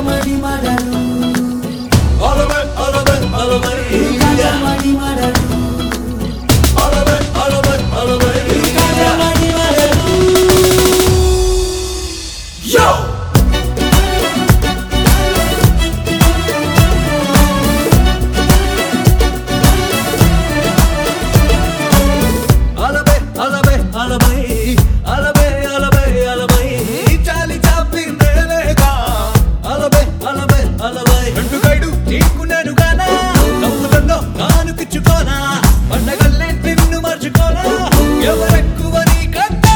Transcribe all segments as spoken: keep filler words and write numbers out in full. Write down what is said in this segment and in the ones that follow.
మడి మడలు అలవే అలవే అలవే మడి మడలు అలవే అలవే అలవే మడి మడలు యో అలవే అలవే అలవే అలవే అలవే అలవే చాలి చాపిందేలేగా అలవే అలవే అలవే రెండు గైడు నీకు నేను గానా నవ్వులలో నాను కిచ్చుకోనా పండగల్లే నిన్ను మర్చిపోనా ఎవరెక్కువ నీకన్నా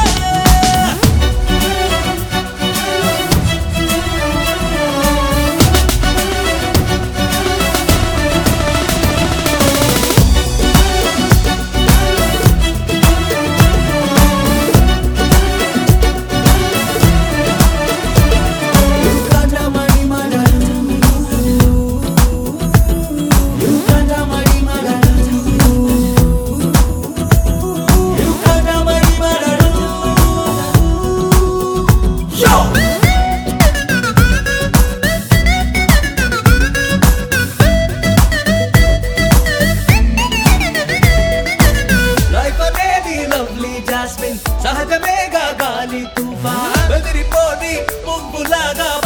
మడి మడలు మడి మడలు మడి మడలు యో లైఫ్ అనేది లవ్లీ జాస్మిన్ సహజమేగా గాలి తుఫాన్ బెదిరిపోని పువ్వులాగా